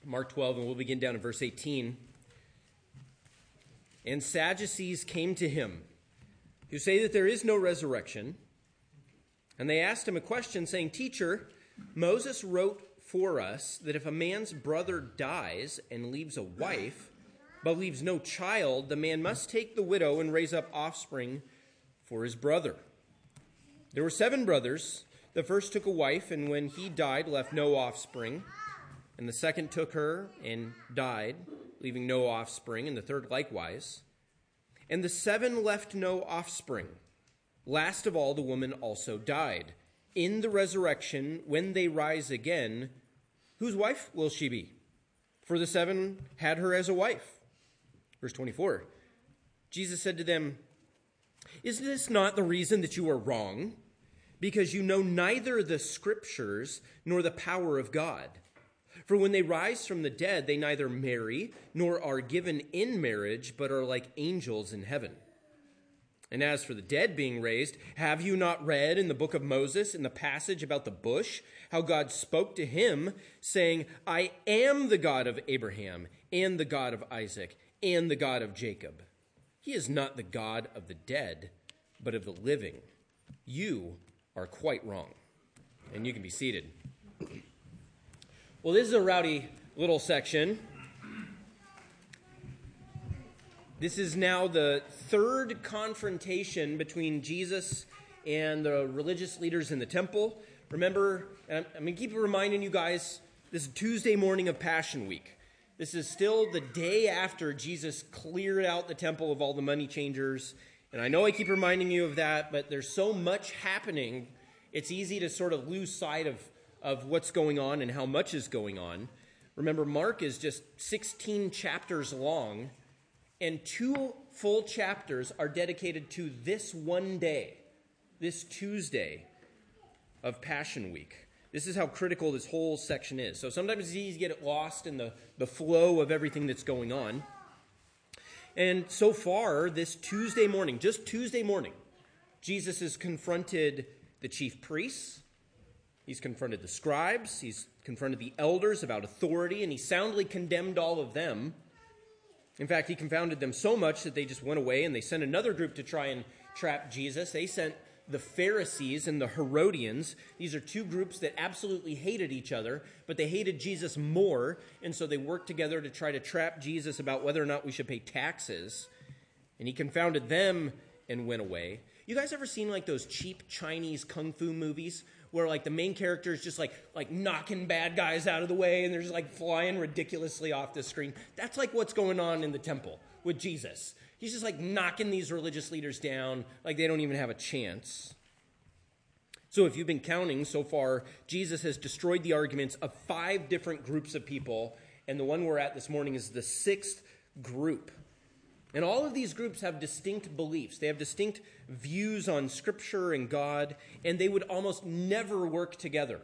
Mark 12, and we'll begin down in verse 18. And Sadducees came to him, who say that there is no resurrection. And they asked him a question, saying, Teacher, Moses wrote for us that if a man's brother dies and leaves a wife, but leaves no child, the man must take the widow and raise up offspring for his brother. There were 7 brothers. The first took a wife, and when he died, left no offspring. And the second took her and died, leaving no offspring, and the third likewise. And the 7 left no offspring. Last of all, the woman also died. In the resurrection, when they rise again, whose wife will she be? For the 7 had her as a wife. Verse 24, Jesus said to them, Is this not the reason that you are wrong? Because you know neither the Scriptures nor the power of God. For when they rise from the dead, they neither marry nor are given in marriage, but are like angels in heaven. And as for the dead being raised, have you not read in the book of Moses, in the passage about the bush, how God spoke to him, saying, I am the God of Abraham, and the God of Isaac, and the God of Jacob. He is not the God of the dead, but of the living. You are quite wrong. And you can be seated. Well, this is a rowdy little section. This is now the third confrontation between Jesus and the religious leaders in the temple. Remember, I'm going to keep reminding you guys, this is Tuesday morning of Passion Week. This is still the day after Jesus cleared out the temple of all the money changers. And I know I keep reminding you of that, but there's so much happening, it's easy to sort of lose sight of what's going on and how much is going on. Remember, Mark is just 16 chapters long, and 2 full chapters are dedicated to this one day, this Tuesday of Passion Week. This is how critical this whole section is. So sometimes it's easy to get lost in the flow of everything that's going on. And so far, this Tuesday morning, just Tuesday morning, Jesus has confronted the chief priests. He's confronted the scribes. He's confronted the elders about authority, and he soundly condemned all of them. In fact, he confounded them so much that they just went away, and they sent another group to try and trap Jesus. They sent the Pharisees and the Herodians. These are 2 groups that absolutely hated each other, but they hated Jesus more, and so they worked together to try to trap Jesus about whether or not we should pay taxes. And he confounded them and went away. You guys ever seen like those cheap Chinese kung fu movies where like the main character is just like knocking bad guys out of the way and they're just like flying ridiculously off the screen? That's like what's going on in the temple with Jesus. He's just like knocking these religious leaders down like they don't even have a chance. So if you've been counting so far, Jesus has destroyed the arguments of 5 different groups of people, and the one we're at this morning is the 6th group. And all of these groups have distinct beliefs. They have distinct views on Scripture and God, and they would almost never work together.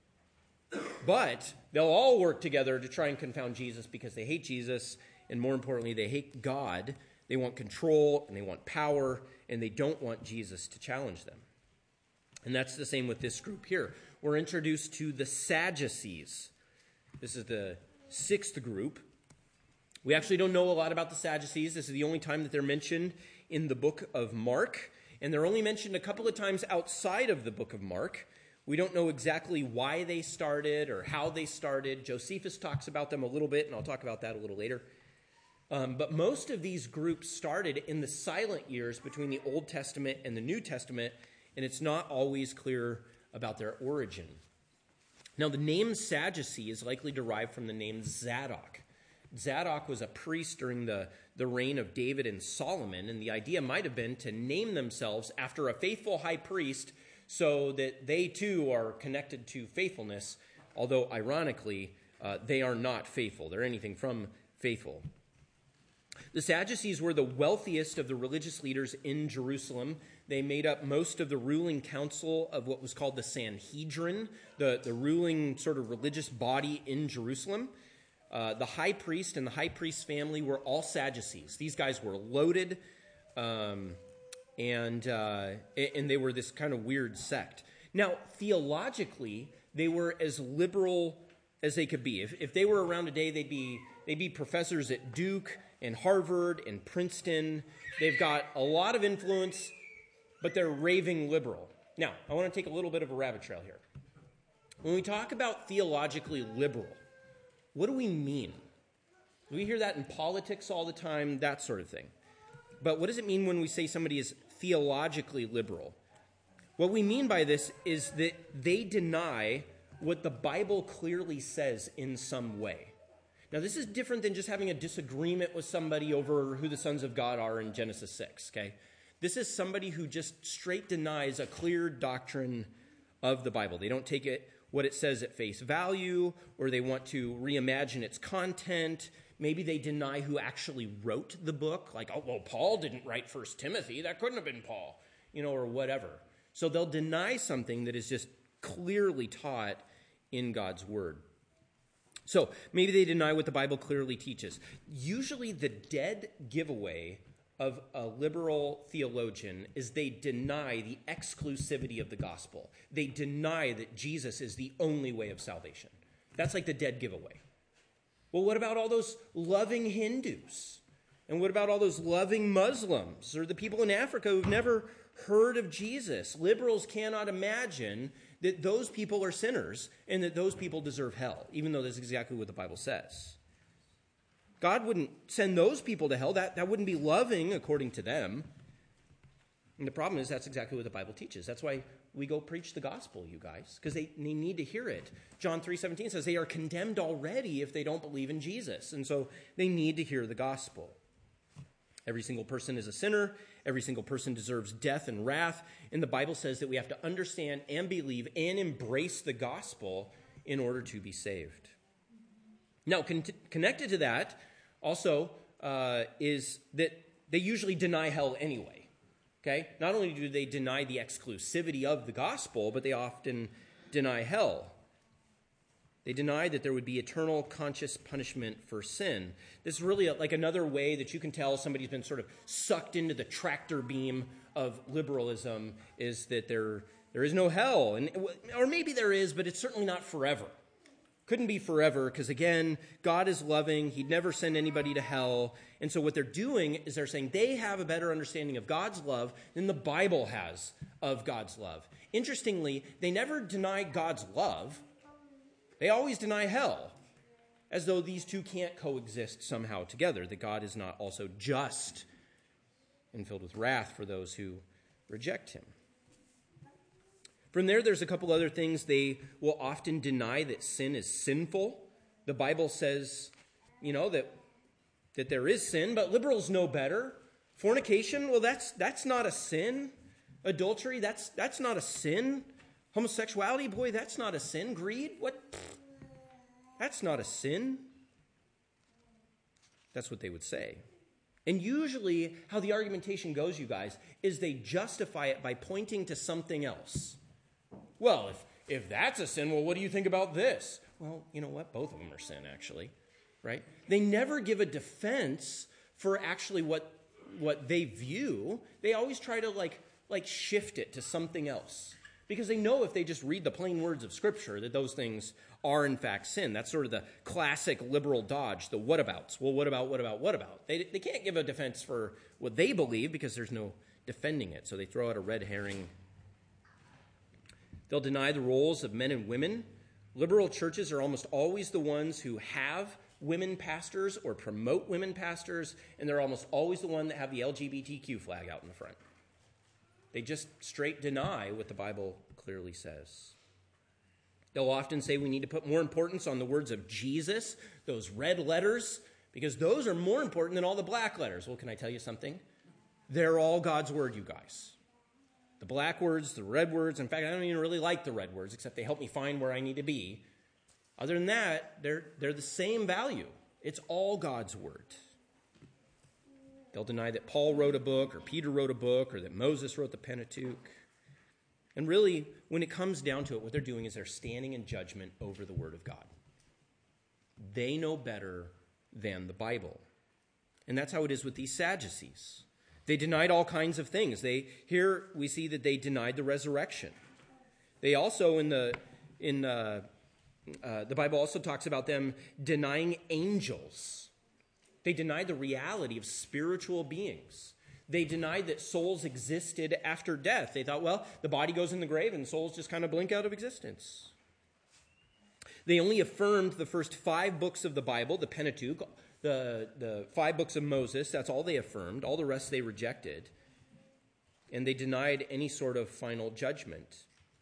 But they'll all work together to try and confound Jesus because they hate Jesus, and more importantly, they hate God. They want control, and they want power, and they don't want Jesus to challenge them. And that's the same with this group here. We're introduced to the Sadducees. This is the 6th group. We actually don't know a lot about the Sadducees. This is the only time that they're mentioned in the book of Mark, and they're only mentioned a couple of times outside of the book of Mark. We don't know exactly why they started or how they started. Josephus talks about them a little bit, and I'll talk about that a little later. But most of these groups started in the silent years between the Old Testament and the New Testament, and it's not always clear about their origin. Now, the name Sadducee is likely derived from the name Zadok. Zadok was a priest during the reign of David and Solomon, and the idea might have been to name themselves after a faithful high priest so that they too are connected to faithfulness, although ironically, they are not faithful. They're anything from faithful. The Sadducees were the wealthiest of the religious leaders in Jerusalem. They made up most of the ruling council of what was called the Sanhedrin, the ruling sort of religious body in Jerusalem. The high priest and the high priest's family were all Sadducees. These guys were loaded, and they were this kind of weird sect. Now, theologically, they were as liberal as they could be. If they were around today, they'd be professors at Duke and Harvard and Princeton. They've got a lot of influence, but they're raving liberal. Now, I want to take a little bit of a rabbit trail here. When we talk about theologically liberal, what do we mean? We hear that in politics all the time, that sort of thing. But what does it mean when we say somebody is theologically liberal? What we mean by this is that they deny what the Bible clearly says in some way. Now, this is different than just having a disagreement with somebody over who the sons of God are in Genesis 6, okay? This is somebody who just straight denies a clear doctrine of the Bible. They don't take it what it says at face value, or they want to reimagine its content. Maybe they deny who actually wrote the book, like, oh, well, Paul didn't write 1 Timothy. That couldn't have been Paul, or whatever. So they'll deny something that is just clearly taught in God's word. So maybe they deny what the Bible clearly teaches. Usually the dead giveaway of a liberal theologian is they deny the exclusivity of the gospel. They deny that Jesus is the only way of salvation. That's like the dead giveaway. Well, what about all those loving Hindus? And what about all those loving Muslims or the people in Africa who've never heard of Jesus? Liberals cannot imagine that those people are sinners and that those people deserve hell, even though that's exactly what the Bible says. God wouldn't send those people to hell. That wouldn't be loving according to them. And the problem is that's exactly what the Bible teaches. That's why we go preach the gospel, you guys, because they need to hear it. John 3:17 says they are condemned already if they don't believe in Jesus. And so they need to hear the gospel. Every single person is a sinner. Every single person deserves death and wrath. And the Bible says that we have to understand and believe and embrace the gospel in order to be saved. Now, connected to that also is that they usually deny hell anyway. Okay? Not only do they deny the exclusivity of the gospel, but they often deny hell. They deny that there would be eternal conscious punishment for sin. This is really like another way that you can tell somebody's been sort of sucked into the tractor beam of liberalism is that there is no hell. Or maybe there is, but it's certainly not forever. Couldn't be forever because, again, God is loving. He'd never send anybody to hell. And so what they're doing is they're saying they have a better understanding of God's love than the Bible has of God's love. Interestingly, they never deny God's love. They always deny hell, as though these two can't coexist somehow together, that God is not also just and filled with wrath for those who reject him. From there's a couple other things. They will often deny that sin is sinful. The Bible says, that there is sin, but liberals know better. Fornication, well, that's not a sin. Adultery, that's not a sin. Homosexuality, boy, that's not a sin. Greed, what? That's not a sin. That's what they would say. And usually how the argumentation goes, you guys, is they justify it by pointing to something else. Well, if that's a sin, well, what do you think about this? Well, you know what? Both of them are sin, actually, right? They never give a defense for actually what they view. They always try to like shift it to something else. Because they know if they just read the plain words of Scripture that those things are in fact sin. That's sort of the classic liberal dodge, the whatabouts. Well, what about? They can't give a defense for what they believe because there's no defending it. So they throw out a red herring. They'll deny the roles of men and women. Liberal churches are almost always the ones who have women pastors or promote women pastors, and they're almost always the one that have the LGBTQ flag out in the front. They just straight deny what the Bible clearly says. They'll often say we need to put more importance on the words of Jesus, those red letters, because those are more important than all the black letters. Well, can I tell you something? They're all God's word, you guys. The black words, the red words. In fact, I don't even really like the red words, except they help me find where I need to be. Other than that, they're the same value. It's all God's word. They'll deny that Paul wrote a book or Peter wrote a book or that Moses wrote the Pentateuch. And really, when it comes down to it, what they're doing is they're standing in judgment over the Word of God. They know better than the Bible. And that's how it is with these Sadducees. They denied all kinds of things. Here we see that they denied the resurrection. They also, in The Bible also talks about them denying angels. They denied the reality of spiritual beings. They denied that souls existed after death. They thought, well, the body goes in the grave and souls just kind of blink out of existence. They only affirmed the first 5 books of the Bible, the Pentateuch, the 5 books of Moses. That's all they affirmed. All the rest they rejected. And they denied any sort of final judgment.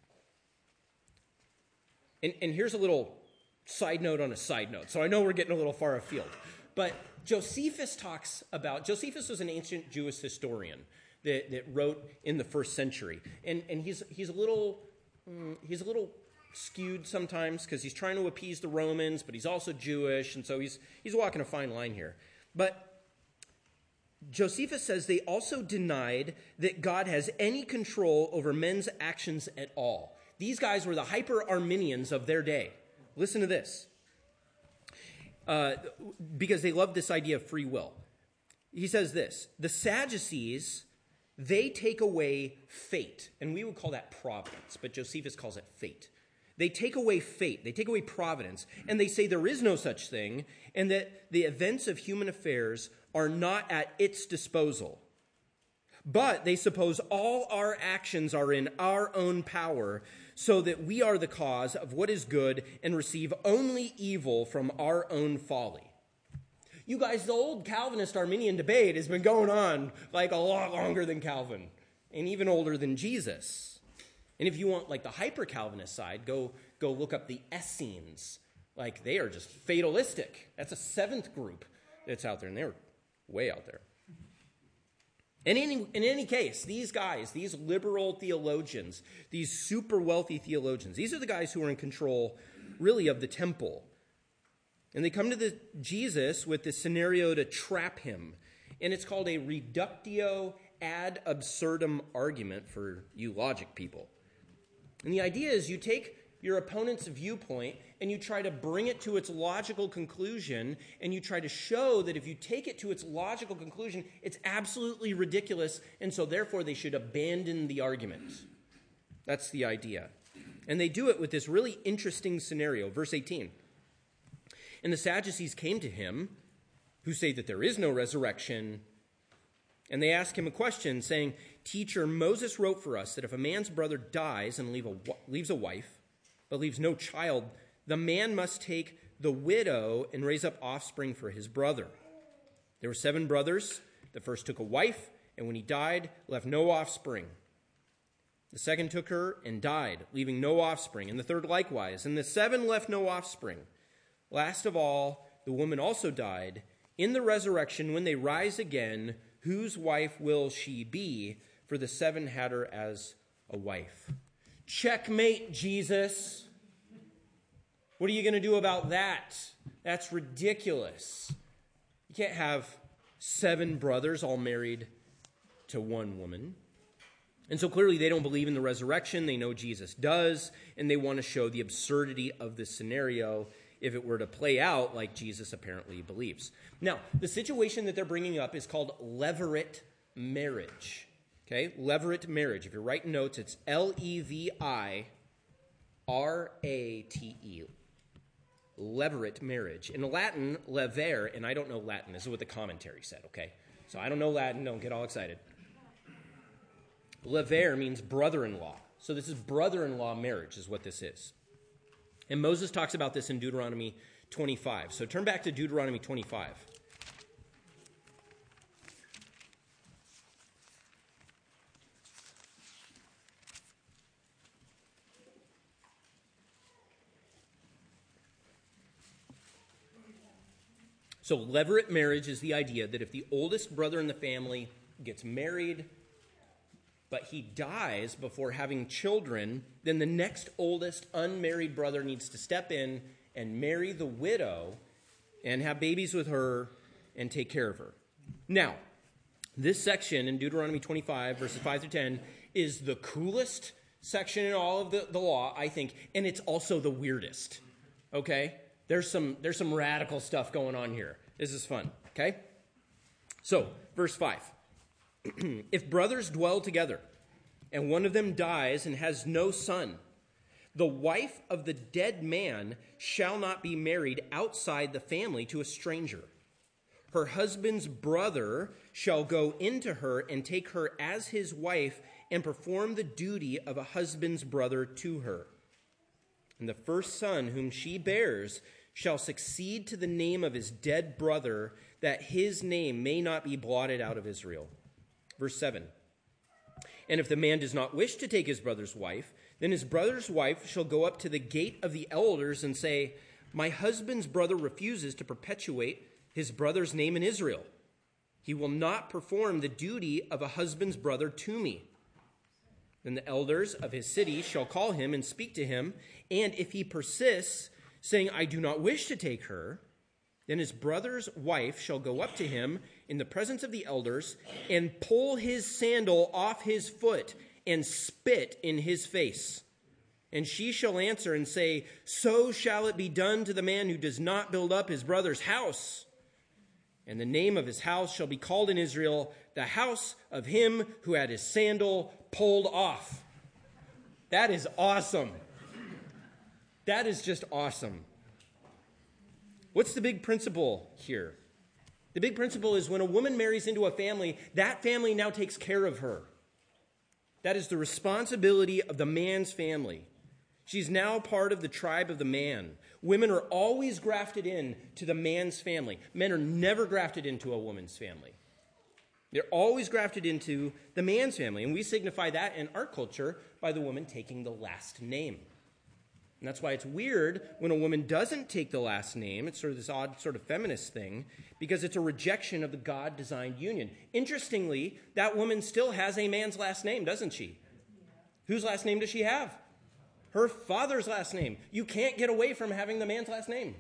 And here's a little side note on a side note. So I know we're getting a little far afield. But Josephus was an ancient Jewish historian that wrote in the 1st century. And he's a little skewed sometimes because he's trying to appease the Romans, but he's also Jewish. And so he's walking a fine line here. But Josephus says they also denied that God has any control over men's actions at all. These guys were the hyper-Arminians of their day. Listen to this. Because they loved this idea of free will. He says this: the Sadducees, they take away fate. And we would call that providence, but Josephus calls it fate. They take away fate. They take away providence. And they say there is no such thing, and that the events of human affairs are not at its disposal. But they suppose all our actions are in our own power, so that we are the cause of what is good and receive only evil from our own folly. You guys, the old Calvinist-Arminian debate has been going on like a lot longer than Calvin, and even older than Jesus. And if you want like the hyper-Calvinist side, go look up the Essenes. Like they are just fatalistic. That's a 7th group that's out there, and they're way out there. And in any case, these guys, these liberal theologians, these super wealthy theologians, these are the guys who are in control, really, of the temple. And they come to Jesus with this scenario to trap him. And it's called a reductio ad absurdum argument for you logic people. And the idea is you take your opponent's viewpoint and you try to bring it to its logical conclusion, and you try to show that if you take it to its logical conclusion, it's absolutely ridiculous, and so therefore they should abandon the argument. That's the idea. And they do it with this really interesting scenario. Verse 18. And the Sadducees came to him, who say that there is no resurrection, and they ask him a question, saying, Teacher, Moses wrote for us that if a man's brother dies and leaves a wife, but leaves no child, the man must take the widow and raise up offspring for his brother. There were 7 brothers. The first took a wife, and when he died, left no offspring. The second took her and died, leaving no offspring, and the third likewise. And the 7 left no offspring. Last of all, the woman also died. In the resurrection, when they rise again, whose wife will she be? For the 7 had her as a wife. Checkmate, Jesus. What are you going to do about that? That's ridiculous. You can't have 7 brothers all married to one woman. And so clearly they don't believe in the resurrection. They know Jesus does, and they want to show the absurdity of this scenario if it were to play out like Jesus apparently believes. Now, the situation that they're bringing up is called levirate marriage. Okay, levirate marriage. If you're writing notes, it's Levirate. Levirate marriage. In Latin, levere, and I don't know Latin. This is what the commentary said, okay? So I don't know Latin. Don't get all excited. Levere means brother-in-law. So this is brother-in-law marriage is what this is. And Moses talks about this in Deuteronomy 25. So turn back to Deuteronomy 25. So levirate marriage is the idea that if the oldest brother in the family gets married, but he dies before having children, then the next oldest unmarried brother needs to step in and marry the widow and have babies with her and take care of her. Now, this section in Deuteronomy 25, verses 5 through 10, is the coolest section in all of the law, I think, and it's also the weirdest, okay? There's some radical stuff going on here. This is fun, okay? So, verse 5. If brothers dwell together, and one of them dies and has no son, The wife of the dead man shall not be married outside the family to a stranger. Her husband's brother shall go into her and take her as his wife and perform the duty of a husband's brother to her. And the first son whom she bears shall succeed to the name of his dead brother, that his name may not be blotted out of Israel. Verse 7. And if the man does not wish to take his brother's wife, then his brother's wife shall go up to the gate of the elders and say, my husband's brother refuses to perpetuate his brother's name in Israel. He will not perform the duty of a husband's brother to me. Then the elders of his city shall call him and speak to him, and if he persists, saying, I do not wish to take her, then his brother's wife shall go up to him in the presence of the elders and pull his sandal off his foot and spit in his face. And she shall answer and say, so shall it be done to the man who does not build up his brother's house. And the name of his house shall be called in Israel, the house of him who had his sandal pulled off. That is awesome. That is just awesome. What's the big principle here? The big principle is when a woman marries into a family, that family now takes care of her. That is the responsibility of the man's family. She's now part of the tribe of the man. Women are always grafted in to the man's family. Men are never grafted into a woman's family. They're always grafted into the man's family. And we signify that in our culture by the woman taking the last name. And that's why it's weird when a woman doesn't take the last name. It's sort of this odd sort of feminist thing because it's a rejection of the God-designed union. Interestingly, that woman still has a man's last name, doesn't she? Whose last name does she have? Her father's last name. You can't get away from having the man's last name.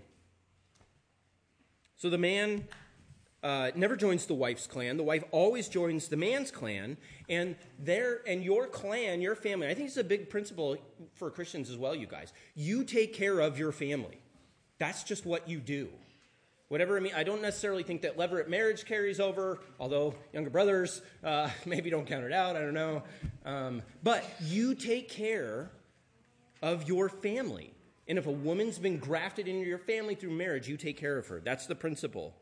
So the man never joins the wife's clan. The wife always joins the man's clan. And your clan, your family, I think it's a big principle for Christians as well, you guys. You take care of your family. That's just what you do. Whatever, I don't necessarily think that levirate marriage carries over, although younger brothers maybe don't count it out, I don't know. But you take care of your family. And if a woman's been grafted into your family through marriage, you take care of her. That's the principle.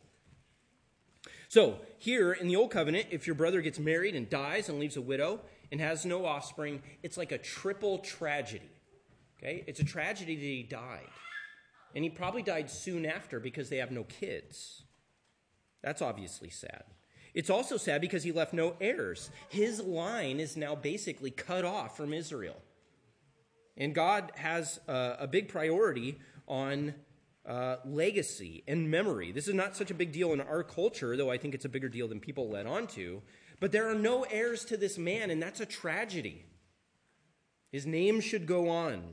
So here in the Old Covenant, if your brother gets married and dies and leaves a widow and has no offspring, it's like a triple tragedy. Okay? It's a tragedy that he died. And he probably died soon after because they have no kids. That's obviously sad. It's also sad because he left no heirs. His line is now basically cut off from Israel. And God has a big priority on legacy and memory. This is not such a big deal in our culture, though I think it's a bigger deal than people let on to. But there are no heirs to this man, and that's a tragedy. His name should go on.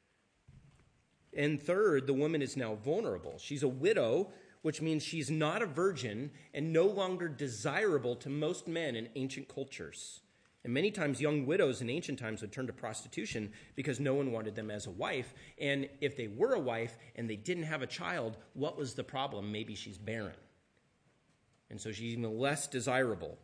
And third, the woman is now vulnerable. She's a widow, which means she's not a virgin and no longer desirable to most men in ancient cultures. And many times young widows in ancient times would turn to prostitution because no one wanted them as a wife. And if they were a wife and they didn't have a child, what was the problem? Maybe she's barren. And so she's even less desirable.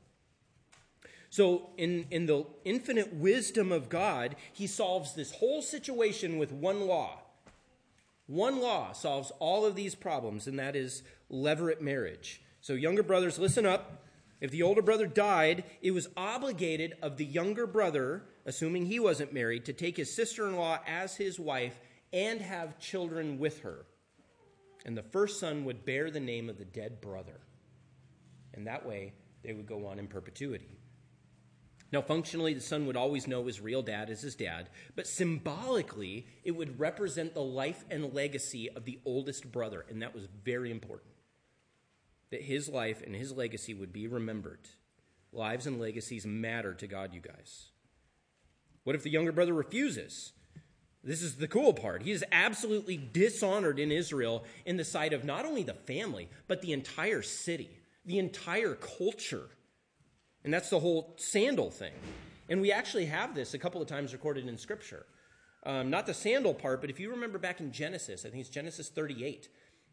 So in the infinite wisdom of God, he solves this whole situation with one law. One law solves all of these problems, and that is levirate marriage. So younger brothers, listen up. If the older brother died, it was obligated of the younger brother, assuming he wasn't married, to take his sister-in-law as his wife and have children with her. And the first son would bear the name of the dead brother. And that way, they would go on in perpetuity. Now, functionally, the son would always know his real dad as his dad, but symbolically, it would represent the life and legacy of the oldest brother, and that was very important. That his life and his legacy would be remembered. Lives and legacies matter to God, you guys. What if the younger brother refuses? This is the cool part. He is absolutely dishonored in Israel in the sight of not only the family, but the entire city, the entire culture. And that's the whole sandal thing. And we actually have this a couple of times recorded in Scripture. Not the sandal part, but if you remember back in Genesis, I think it's Genesis 38,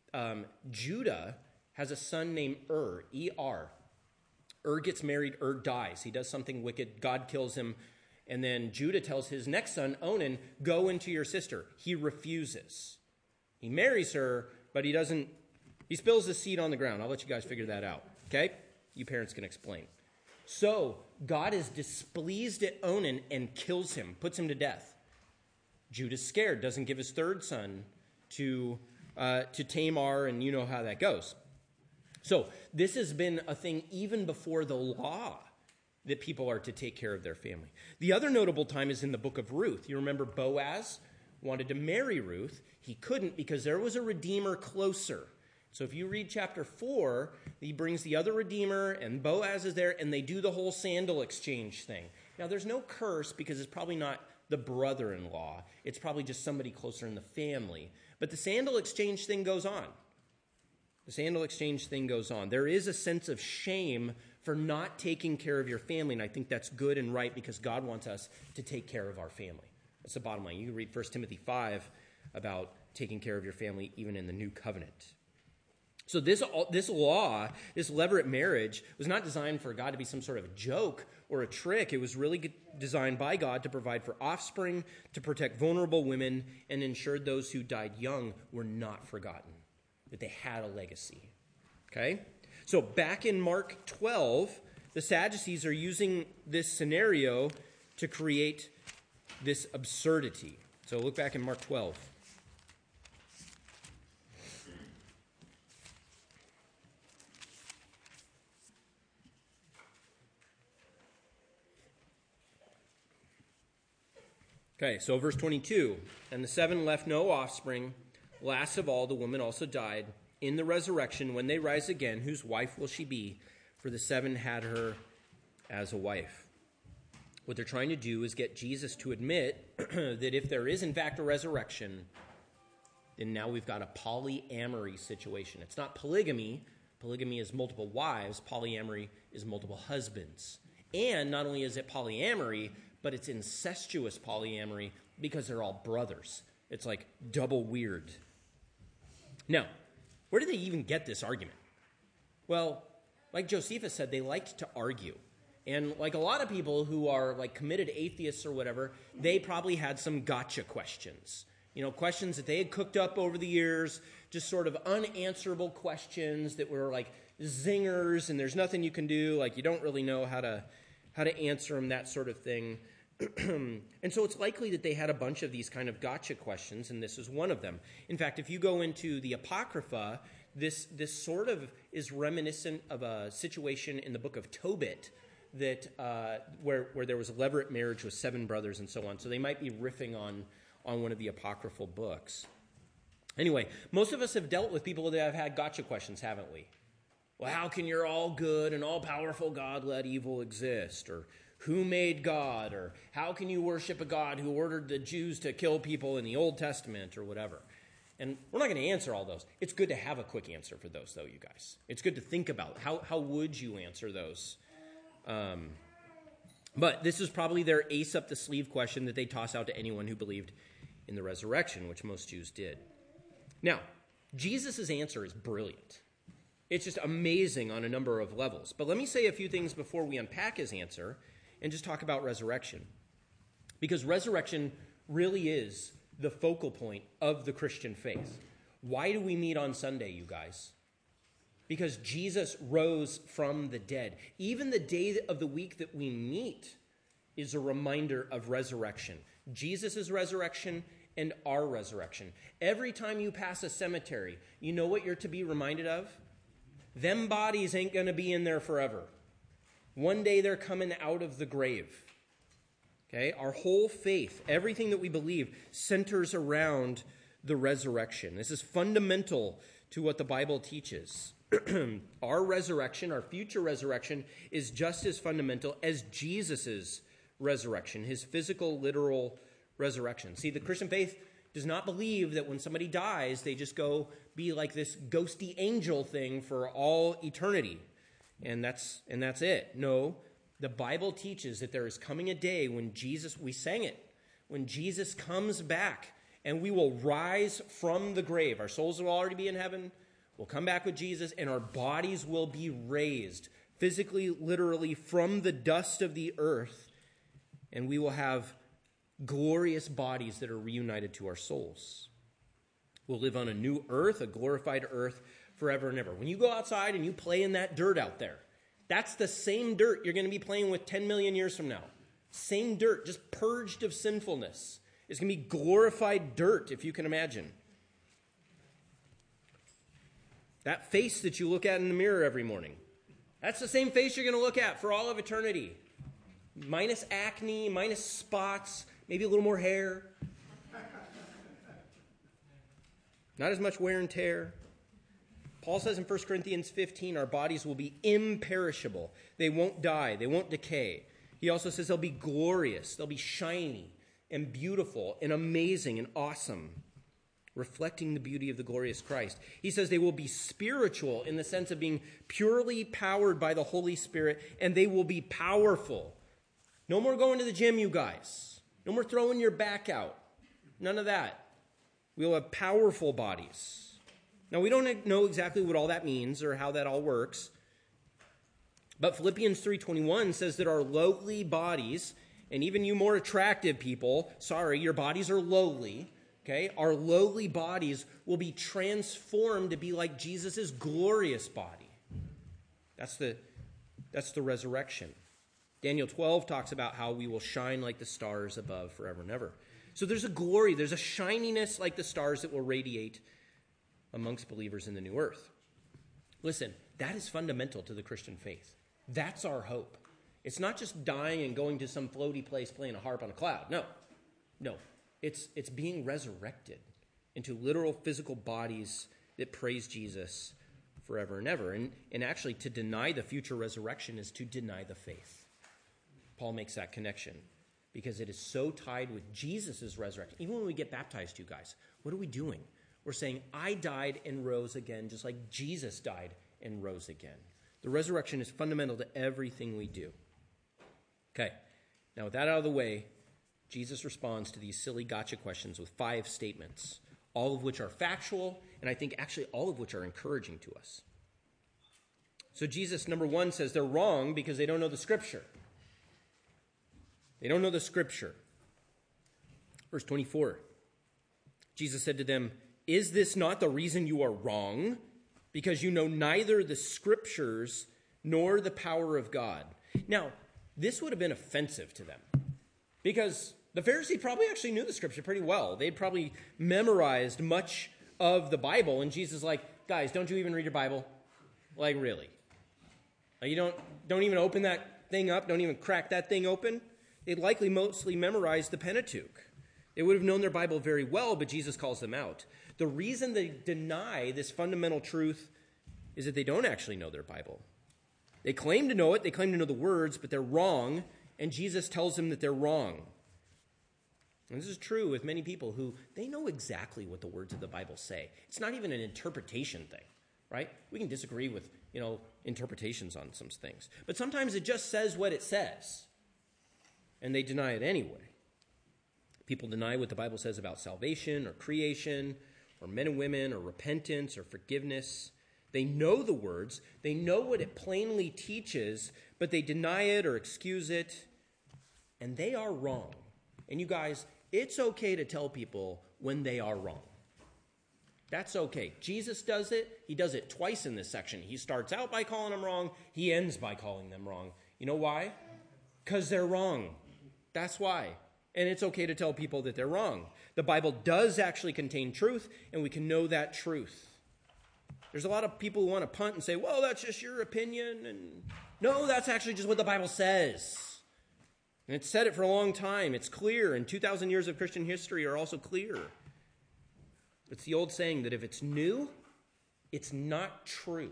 Judah has a son named E-R. Gets married, dies. He does something wicked. God kills him. And then Judah tells his next son, Onan, go into your sister. He refuses. He marries her, but he spills the seed on the ground. I'll let you guys figure that out, okay? You parents can explain. So God is displeased at Onan and kills him, puts him to death. Judah's scared, doesn't give his third son to Tamar, and you know how that goes. So this has been a thing even before the law, that people are to take care of their family. The other notable time is in the book of Ruth. You remember Boaz wanted to marry Ruth. He couldn't because there was a redeemer closer. So if you read chapter 4, he brings the other redeemer, and Boaz is there, and they do the whole sandal exchange thing. Now, there's no curse because it's probably not the brother-in-law. It's probably just somebody closer in the family. But the sandal exchange thing goes on. The sandal exchange thing goes on. There is a sense of shame for not taking care of your family, and I think that's good and right because God wants us to take care of our family. That's the bottom line. You can read 1 Timothy 5 about taking care of your family even in the new covenant. So this law, this levirate marriage, was not designed for God to be some sort of a joke or a trick. It was really designed by God to provide for offspring, to protect vulnerable women, and ensured those who died young were not forgotten, that they had a legacy. Okay? So back in Mark 12, the Sadducees are using this scenario to create this absurdity. So look back in Mark 12. Okay, so verse 22. And the 7 left no offspring. Last of all, the woman also died. In the resurrection, when they rise again, whose wife will she be? For the 7 had her as a wife. What they're trying to do is get Jesus to admit that if there is in fact a resurrection, then now we've got a polyamory situation. It's not polygamy. Polygamy is multiple wives. Polyamory is multiple husbands. And not only is it polyamory, but it's incestuous polyamory because they're all brothers. It's like double weird. Now, where did they even get this argument? Well, like Josephus said, they liked to argue. And like a lot of people who are like committed atheists or whatever, they probably had some gotcha questions. You know, questions that they had cooked up over the years, just sort of unanswerable questions that were like zingers and there's nothing you can do. Like you don't really know how to answer them, that sort of thing. And so it's likely that they had a bunch of these kind of gotcha questions, and this is one of them. In fact, if you go into the Apocrypha, this sort of is reminiscent of a situation in the book of Tobit that where there was a levirate marriage with 7 brothers and so on. So they might be riffing on one of the apocryphal books. Anyway, most of us have dealt with people that have had gotcha questions, haven't we? Well, how can your all-good and all-powerful God let evil exist? Or who made God? Or how can you worship a God who ordered the Jews to kill people in the Old Testament or whatever? And we're not going to answer all those. It's good to have a quick answer for those, though, you guys. It's good to think about how would you answer those? But this is probably their ace-up-the-sleeve question that they toss out to anyone who believed in the resurrection, which most Jews did. Now, Jesus' answer is brilliant. It's just amazing on a number of levels. But let me say a few things before we unpack his answer and just talk about resurrection. Because resurrection really is the focal point of the Christian faith. Why do we meet on Sunday, you guys? Because Jesus rose from the dead. Even the day of the week that we meet is a reminder of resurrection. Jesus' resurrection and our resurrection. Every time you pass a cemetery, you know what you're to be reminded of? Them bodies ain't going to be in there forever. One day they're coming out of the grave. Okay? Our whole faith, everything that we believe, centers around the resurrection. This is fundamental to what the Bible teaches. Our resurrection, our future resurrection, is just as fundamental as Jesus' resurrection, his physical, literal resurrection. See, the Christian faith does not believe that when somebody dies, they just go be like this ghosty angel thing for all eternity. And that's it. No, the Bible teaches that there is coming a day when Jesus, we sang it, when Jesus comes back and we will rise from the grave. Our souls will already be in heaven. We'll come back with Jesus and our bodies will be raised physically, literally from the dust of the earth. and we will have glorious bodies that are reunited to our souls. We'll live on a new earth, a glorified earth, forever and ever. When you go outside and you play in that dirt out there, that's the same dirt you're going to be playing with 10 million years from now. Same dirt, just purged of sinfulness. It's going to be glorified dirt, if you can imagine. That face that you look at in the mirror every morning, that's the same face you're going to look at for all of eternity. Minus acne, minus spots, maybe a little more hair. Not as much wear and tear. Paul says in 1 Corinthians 15, our bodies will be imperishable. They won't die. They won't decay. He also says they'll be glorious. They'll be shiny and beautiful and amazing and awesome, reflecting the beauty of the glorious Christ. He says they will be spiritual in the sense of being purely powered by the Holy Spirit, and they will be powerful. No more going to the gym, you guys. No more throwing your back out. None of that. We'll have powerful bodies. Now, we don't know exactly what all that means or how that all works, but Philippians 3:21 says that our lowly bodies, and even you more attractive people, sorry, your bodies are lowly, okay? Our lowly bodies will be transformed to be like Jesus' glorious body. That's the resurrection. Daniel 12 talks about how we will shine like the stars above forever and ever. So there's a glory, there's a shininess like the stars that will radiate amongst believers in the new earth. Listen, that is fundamental to the Christian faith. That's our hope. It's not just dying and going to some floaty place playing a harp on a cloud. No. It's being resurrected into literal physical bodies that praise Jesus forever and ever. And actually, to deny the future resurrection is to deny the faith. Paul makes that connection because it is so tied with Jesus' resurrection. Even when we get baptized, you guys, what are we doing? We're saying, I died and rose again, just like Jesus died and rose again. The resurrection is fundamental to everything we do. Okay, now with that out of the way, Jesus responds to these silly gotcha questions with 5 statements, all of which are factual, and I think actually all of which are encouraging to us. So Jesus, number 1, says they're wrong because they don't know the Scripture. They don't know the Scripture. Verse 24, Jesus said to them, is this not the reason you are wrong? Because you know neither the Scriptures nor the power of God. Now, this would have been offensive to them because the Pharisees probably actually knew the Scripture pretty well. They'd probably memorized much of the Bible, and Jesus is like, guys, don't you even read your Bible? Like, really? Like, you don't even open that thing up? Don't even crack that thing open? They'd likely mostly memorized the Pentateuch. They would have known their Bible very well, but Jesus calls them out. The reason they deny this fundamental truth is that they don't actually know their Bible. They claim to know it, they claim to know the words, but they're wrong, and Jesus tells them that they're wrong. And this is true with many people who, they know exactly what the words of the Bible say. It's not even an interpretation thing, right? We can disagree with, interpretations on some things. But sometimes it just says what it says, and they deny it anyway. People deny what the Bible says about salvation or creation or men and women or repentance or forgiveness. They know the words. They know what it plainly teaches, but they deny it or excuse it, and they are wrong. And you guys, it's okay to tell people when they are wrong. That's okay. Jesus does it. He does it twice in this section. He starts out by calling them wrong. He ends by calling them wrong. You know why? Because they're wrong. That's why. And it's okay to tell people that they're wrong. The Bible does actually contain truth, and we can know that truth. There's a lot of people who want to punt and say, well, that's just your opinion. And no, that's actually just what the Bible says. And it's said it for a long time. It's clear, and 2,000 years of Christian history are also clear. It's the old saying that if it's new, it's not true.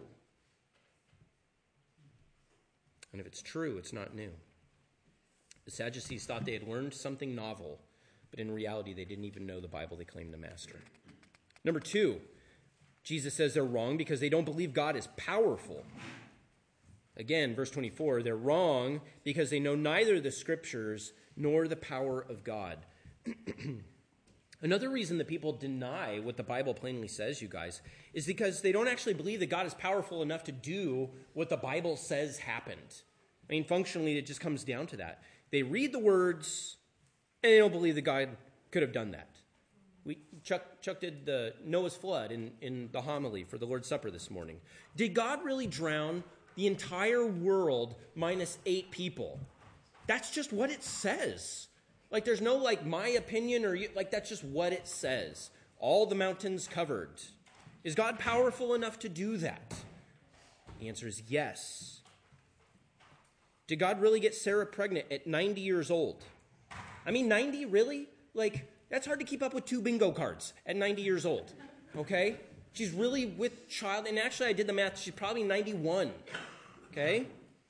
And if it's true, it's not new. The Sadducees thought they had learned something novel, but in reality, they didn't even know the Bible they claimed to master. Number 2, Jesus says they're wrong because they don't believe God is powerful. Again, verse 24, they're wrong because they know neither the Scriptures nor the power of God. Another reason that people deny what the Bible plainly says, you guys, is because they don't actually believe that God is powerful enough to do what the Bible says happened. I mean, functionally, it just comes down to that. They read the words, and they don't believe that God could have done that. Chuck did the Noah's flood in the homily for the Lord's Supper this morning. Did God really drown the entire world minus 8 people? That's just what it says. Like, there's no, like, my opinion or, like, that's just what it says. All the mountains covered. Is God powerful enough to do that? The answer is yes. Did God really get Sarah pregnant at 90 years old? I mean, 90, really? Like, that's hard to keep up with 2 bingo cards at 90 years old, okay? She's really with child, and actually I did the math, she's probably 91, okay?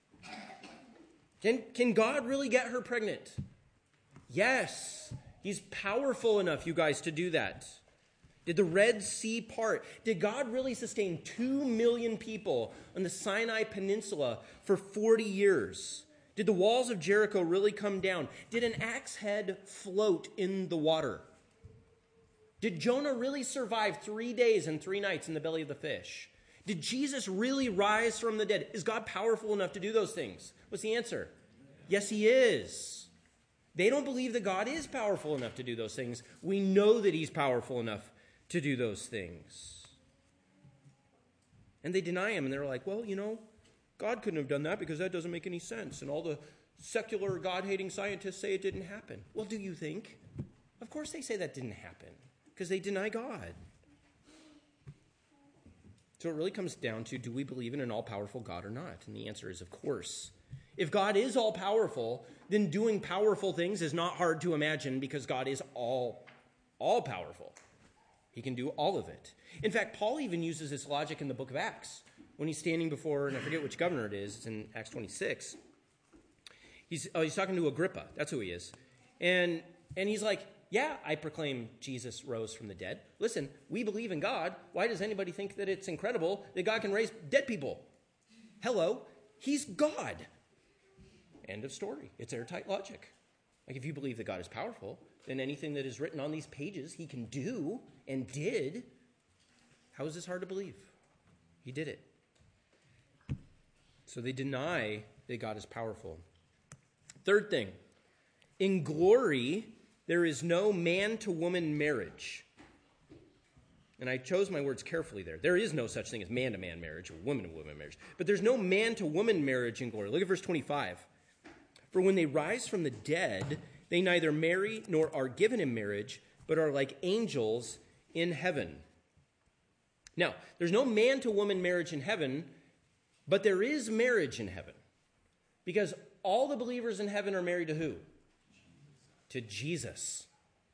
Can God really get her pregnant? Yes, he's powerful enough, you guys, to do that. Did the Red Sea part? Did God really sustain 2 million people on the Sinai Peninsula for 40 years? Did the walls of Jericho really come down? Did an axe head float in the water? Did Jonah really survive 3 days and 3 nights in the belly of the fish? Did Jesus really rise from the dead? Is God powerful enough to do those things? What's the answer? Yes, he is. They don't believe that God is powerful enough to do those things. We know that he's powerful enough to do those things. And they deny him, and they're like, well, you know, God couldn't have done that because that doesn't make any sense. And all the secular God-hating scientists say it didn't happen. Well, do you think? Of course they say that didn't happen because they deny God. So it really comes down to, do we believe in an all-powerful God or not? And the answer is, of course. If God is all-powerful, then doing powerful things is not hard to imagine because God is all-powerful. He can do all of it. In fact, Paul even uses this logic in the book of Acts when he's standing before, and I forget which governor it is, it's in Acts 26. He's talking to Agrippa. That's who he is. And he's like, yeah, I proclaim Jesus rose from the dead. Listen, we believe in God. Why does anybody think that it's incredible that God can raise dead people? Hello, he's God. End of story. It's airtight logic. Like, if you believe that God is powerful, then anything that is written on these pages he can do and did. How is this hard to believe? He did it. So they deny that God is powerful. Third thing, in glory, there is no man-to-woman marriage. And I chose my words carefully there. There is no such thing as man-to-man marriage or woman-to-woman marriage. But there's no man-to-woman marriage in glory. Look at verse 25. For when they rise from the dead, they neither marry nor are given in marriage, but are like angels in heaven. Now, there's no man-to-woman marriage in heaven, but there is marriage in heaven. Because all the believers in heaven are married to who? To Jesus.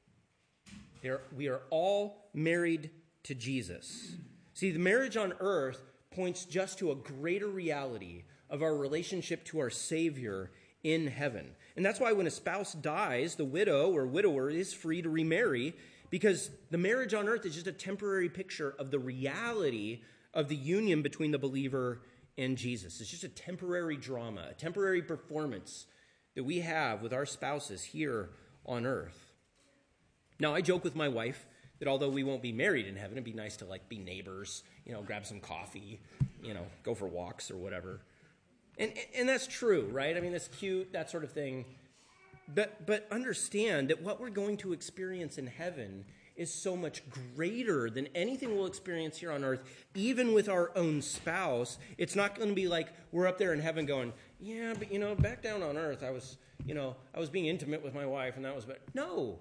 We are all married to Jesus. See, the marriage on earth points just to a greater reality of our relationship to our Savior in heaven. And that's why when a spouse dies, the widow or widower is free to remarry, because the marriage on earth is just a temporary picture of the reality of the union between the believer and Jesus. It's just a temporary drama, a temporary performance that we have with our spouses here on earth. Now, I joke with my wife that although we won't be married in heaven, it'd be nice to be neighbors, grab some coffee, go for walks or whatever. And that's true, right? I mean, that's cute, that sort of thing. But understand that what we're going to experience in heaven is so much greater than anything we'll experience here on earth, even with our own spouse. It's not going to be like we're up there in heaven going, yeah, but back down on earth, I was being intimate with my wife and that was better. No,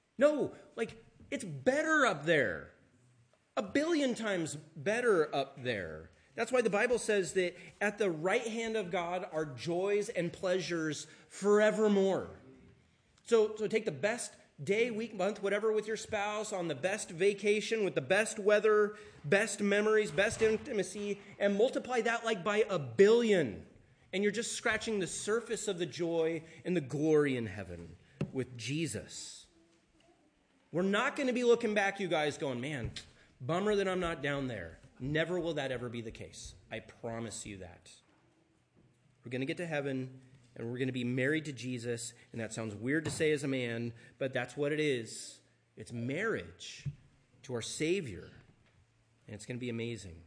it's better up there. 1 billion times better up there. That's why the Bible says that at the right hand of God are joys and pleasures forevermore. So take the best day, week, month, whatever with your spouse, on the best vacation, with the best weather, best memories, best intimacy, and multiply that by 1 billion. And you're just scratching the surface of the joy and the glory in heaven with Jesus. We're not going to be looking back, you guys, going, man, bummer that I'm not down there. Never will that ever be the case. I promise you that. We're going to get to heaven, and we're going to be married to Jesus, and that sounds weird to say as a man, but that's what it is. It's marriage to our Savior, and it's going to be amazing.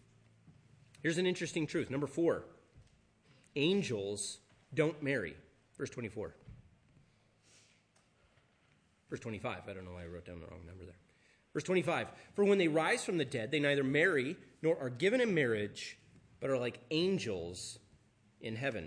Here's an interesting truth. Number 4, angels don't marry. Verse 24. Verse 25. I don't know why I wrote down the wrong number there. Verse 25. For when they rise from the dead, they neither marry nor are given in marriage, but are like angels in heaven.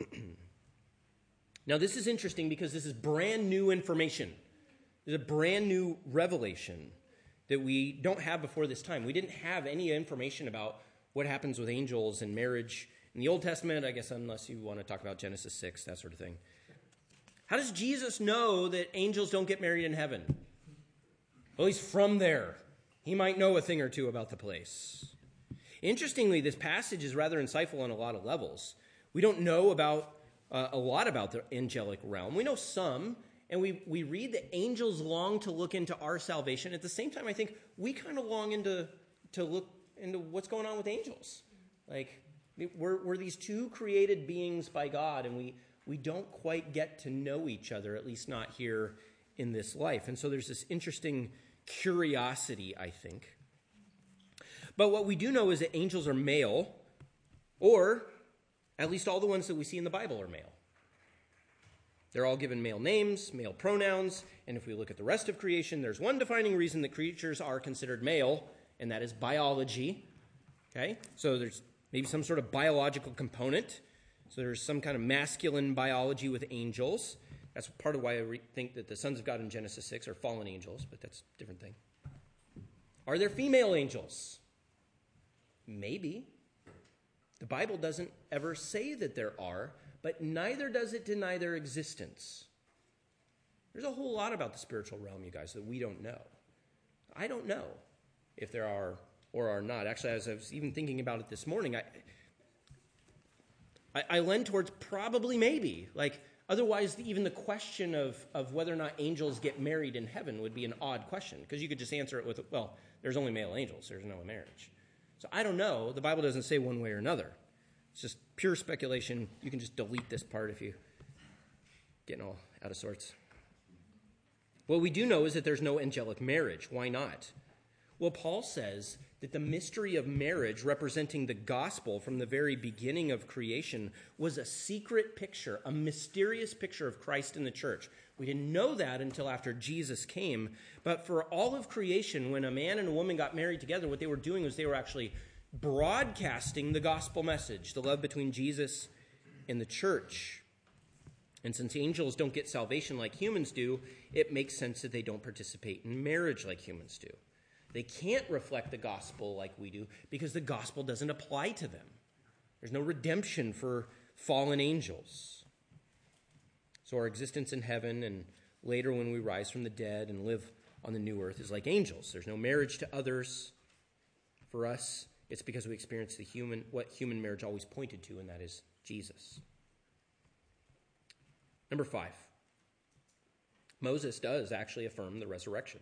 Now, this is interesting because this is brand new information. There's a brand new revelation that we don't have before this time. We didn't have any information about what happens with angels and marriage in the Old Testament, I guess, unless you want to talk about Genesis 6, that sort of thing. How does Jesus know that angels don't get married in heaven? Well, he's from there. He might know a thing or two about the place. Interestingly, this passage is rather insightful on a lot of levels. We don't know about a lot about the angelic realm. We know some, and we read that angels long to look into our salvation. At the same time, I think we kind of long to look into what's going on with angels. Like, we're these two created beings by God, and we don't quite get to know each other, at least not here in this life. And so there's this interesting curiosity, I think. But what we do know is that angels are male, or at least all the ones that we see in the Bible are male. They're all given male names, male pronouns, and if we look at the rest of creation, there's one defining reason that creatures are considered male, and that is biology. Okay? So there's maybe some sort of biological component. So there's some kind of masculine biology with angels. That's part of why I think that the sons of God in Genesis 6 are fallen angels, but that's a different thing. Are there female angels? Maybe. The Bible doesn't ever say that there are, but neither does it deny their existence. There's a whole lot about the spiritual realm, you guys, that we don't know. I don't know if there are or are not. Actually, as I was even thinking about it this morning, I lend towards probably maybe. Like, otherwise, even the question of whether or not angels get married in heaven would be an odd question, because you could just answer it with, well, there's only male angels, there's no marriage. So I don't know. The Bible doesn't say one way or another. It's just pure speculation. You can just delete this part if you getting all out of sorts. What we do know is that there's no angelic marriage. Why not? Well, Paul says that the mystery of marriage, representing the gospel from the very beginning of creation, was a secret picture, a mysterious picture of Christ in the church. We didn't know that until after Jesus came. But for all of creation, when a man and a woman got married together, what they were doing was they were actually broadcasting the gospel message, the love between Jesus and the church. And since angels don't get salvation like humans do, it makes sense that they don't participate in marriage like humans do. They can't reflect the gospel like we do because the gospel doesn't apply to them. There's no redemption for fallen angels. So our existence in heaven and later when we rise from the dead and live on the new earth is like angels. There's no marriage to others. For us, it's because we experience what human marriage always pointed to, and that is Jesus. Number 5. Moses does actually affirm the resurrection.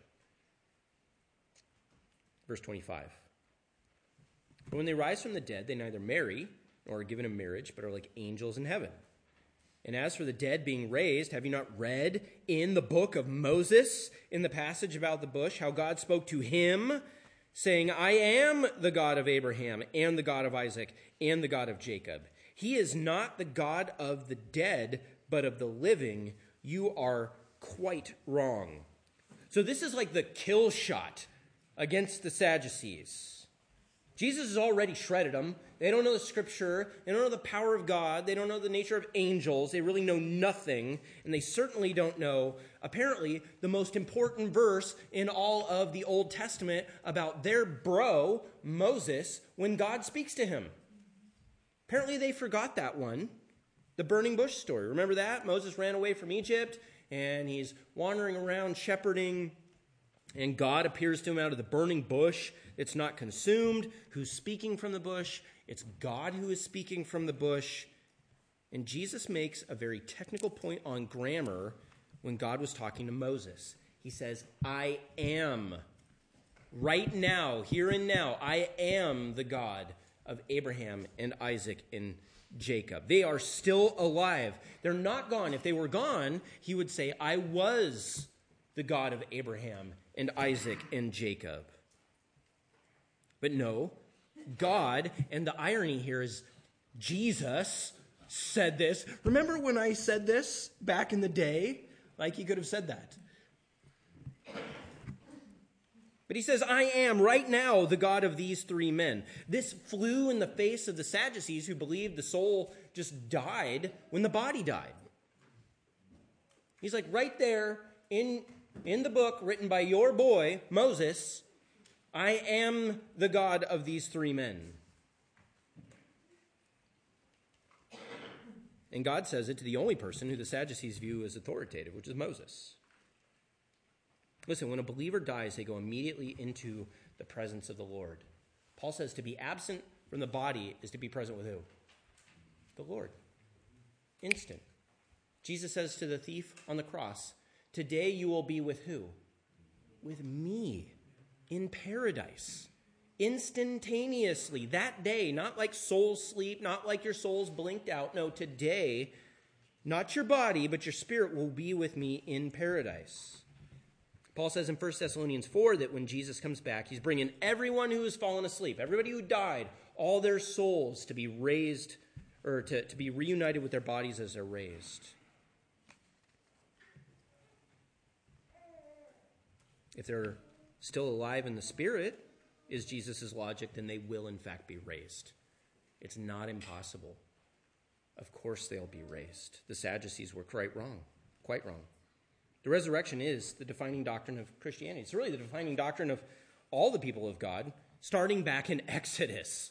Verse 25. But when they rise from the dead, they neither marry nor are given in marriage, but are like angels in heaven. And as for the dead being raised, have you not read in the book of Moses, in the passage about the bush, how God spoke to him, saying, I am the God of Abraham and the God of Isaac and the God of Jacob. He is not the God of the dead, but of the living. You are quite wrong. So this is like the kill shot against the Sadducees. Jesus has already shredded them. They don't know the scripture. They don't know the power of God. They don't know the nature of angels. They really know nothing. And they certainly don't know, apparently, the most important verse in all of the Old Testament about their bro, Moses, when God speaks to him. Apparently they forgot that one. The burning bush story. Remember that? Moses ran away from Egypt, and he's wandering around shepherding, and God appears to him out of the burning bush. It's not consumed. Who's speaking from the bush? It's God who is speaking from the bush. And Jesus makes a very technical point on grammar when God was talking to Moses. He says, I am. Right now, here and now, I am the God of Abraham and Isaac and Jacob. They are still alive. They're not gone. If they were gone, he would say, I was the God of Abraham and Isaac and Jacob. But no, God, and the irony here is Jesus, said this. Remember when I said this back in the day? Like he could have said that. But he says, I am right now the God of these three men. This flew in the face of the Sadducees who believed the soul just died when the body died. He's like, right there in the book written by your boy, Moses, I am the God of these three men. And God says it to the only person who the Sadducees view as authoritative, which is Moses. Listen, when a believer dies, they go immediately into the presence of the Lord. Paul says to be absent from the body is to be present with who? The Lord. Instant. Jesus says to the thief on the cross, today you will be with who? With me in paradise. Instantaneously, that day, not like soul sleep, not like your soul's blinked out. No, today, not your body, but your spirit will be with me in paradise. Paul says in 1 Thessalonians 4 that when Jesus comes back, he's bringing everyone who has fallen asleep, everybody who died, all their souls to be raised, or to be reunited with their bodies as they're raised. If they're still alive in the spirit, is Jesus' logic, then they will in fact be raised. It's not impossible. Of course they'll be raised. The Sadducees were quite wrong. The resurrection is the defining doctrine of Christianity. It's really the defining doctrine of all the people of God, starting back in Exodus.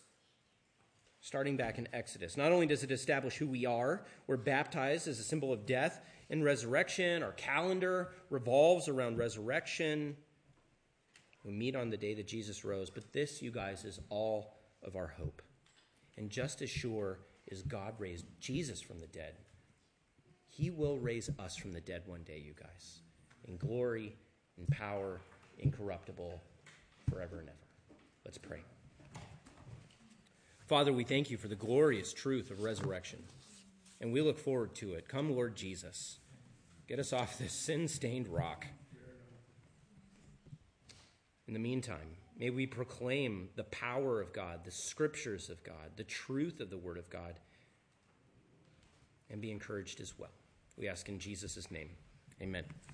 Not only does it establish who we are, we're baptized as a symbol of death and resurrection. Our calendar revolves around resurrection. We meet on the day that Jesus rose. But this, you guys, is all of our hope. And just as sure as God raised Jesus from the dead, he will raise us from the dead one day, you guys, in glory, in power, incorruptible, forever and ever. Let's pray. Father, we thank you for the glorious truth of resurrection, and we look forward to it. Come, Lord Jesus, get us off this sin-stained rock. In the meantime, may we proclaim the power of God, the scriptures of God, the truth of the word of God, and be encouraged as well. We ask in Jesus' name. Amen.